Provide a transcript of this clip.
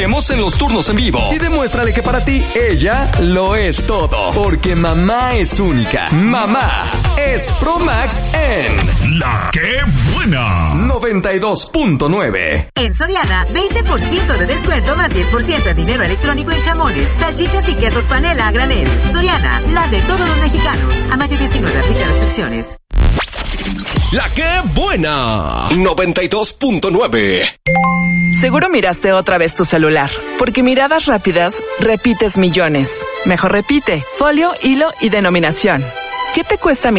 vemos en los turnos en vivo. Y demuéstrale que para ti, ella lo es todo. Porque mamá es única. Mamá es Promax en La Que Buena 92.9. En Soriana, 20% de descuento más 10% de dinero electrónico en jamones, salchichas y quesos panela a granel. Soriana, la de todos los mexicanos. A mayo 19 aplica restricciones. La Que Buena 92.9. Seguro miraste otra vez tu celular, porque miradas rápidas repites millones. Mejor repite, folio, hilo y denominación. ¿Qué te cuesta